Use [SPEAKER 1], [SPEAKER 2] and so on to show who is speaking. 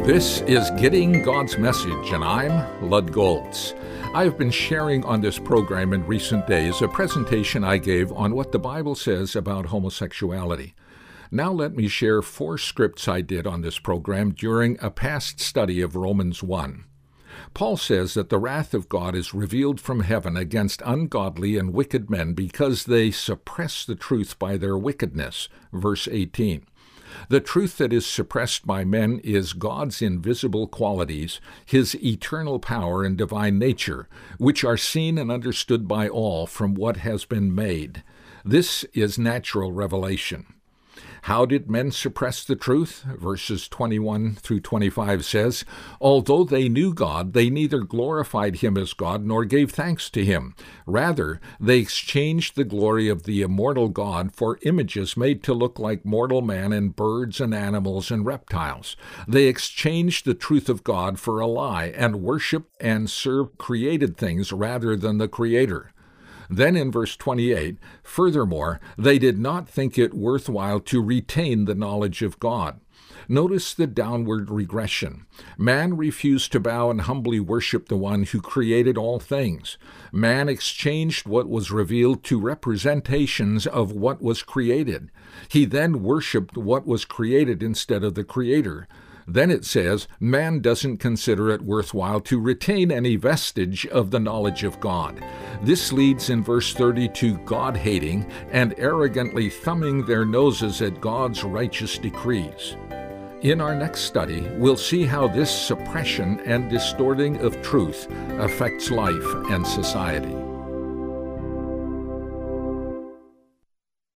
[SPEAKER 1] This is Getting God's Message, and I'm Lud Goltz. I've been sharing on this program in recent days a presentation I gave on what the Bible says about homosexuality. Now let me share 4 scripts I did on this program during a past study of Romans 1. Paul says that the wrath of God is revealed from heaven against ungodly and wicked men because they suppress the truth by their wickedness. Verse 18. The truth that is suppressed by men is God's invisible qualities, His eternal power and divine nature, which are seen and understood by all from what has been made. This is natural revelation. How did men suppress the truth? Verses 21 through 25 says, Although they knew God, they neither glorified Him as God nor gave thanks to Him. Rather, they exchanged the glory of the immortal God for images made to look like mortal man and birds and animals and reptiles. They exchanged the truth of God for a lie and worshiped and served created things rather than the Creator. Then in verse 28, furthermore, they did not think it worthwhile to retain the knowledge of God. Notice the downward regression. Man refused to bow and humbly worship the one who created all things. Man exchanged what was revealed to representations of what was created. He then worshiped what was created instead of the Creator. Then it says, man doesn't consider it worthwhile to retain any vestige of the knowledge of God. This leads in verse 30 to God-hating and arrogantly thumbing their noses at God's righteous decrees. In our next study, we'll see how this suppression and distorting of truth affects life and society.